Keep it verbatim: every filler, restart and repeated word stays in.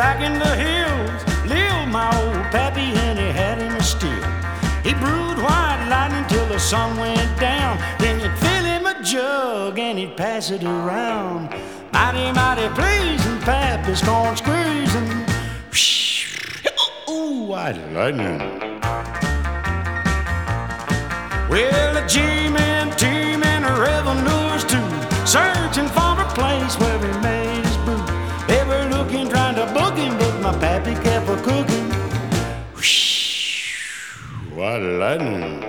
back in the hills lived my old pappy, and he had him a still. He brewed white lightning till the sun went down. Then he'd fill him a jug and he'd pass it around. Mighty, mighty pleasing, pappy's corn squeezing. Ooh, white lightning. Well, the G-men, T-men, revenuers too, searching for a place where he made his brew. They were looking, trying to book him, but my pappy kept a cooking. White lightning.